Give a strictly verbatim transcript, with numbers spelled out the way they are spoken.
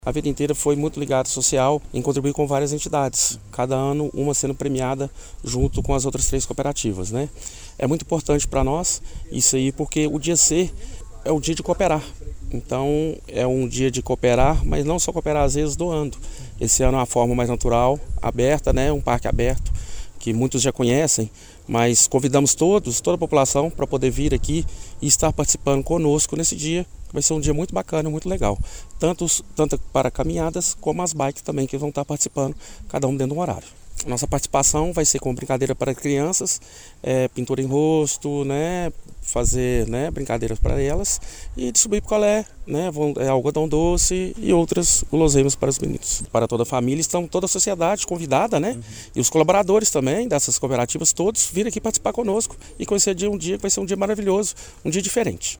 A vida inteira foi muito ligada ao social, em contribuir com várias entidades, cada ano uma sendo premiada junto com as outras três cooperativas, né? É muito importante para nós isso aí, porque o dia C é o dia de cooperar. Então é um dia de cooperar, mas não só cooperar, às vezes doando. Esse ano é uma forma mais natural, aberta, né? Um parque aberto, que muitos já conhecem, mas convidamos todos, toda a população, para poder vir aqui e estar participando conosco nesse dia. Vai ser um dia muito bacana, muito legal. Tanto, tanto para caminhadas como as bikes também, que vão estar participando, cada um dentro de um horário. Nossa participação vai ser com brincadeira para crianças, é, pintura em rosto, né, fazer né, brincadeiras para elas e distribuir picolé, né, é, algodão doce e outras guloseimas para os meninos. Para toda a família, estão toda a sociedade convidada, né, uhum. E os colaboradores também dessas cooperativas, todos virem aqui participar conosco e conhecer um dia que vai ser um dia maravilhoso, um dia diferente.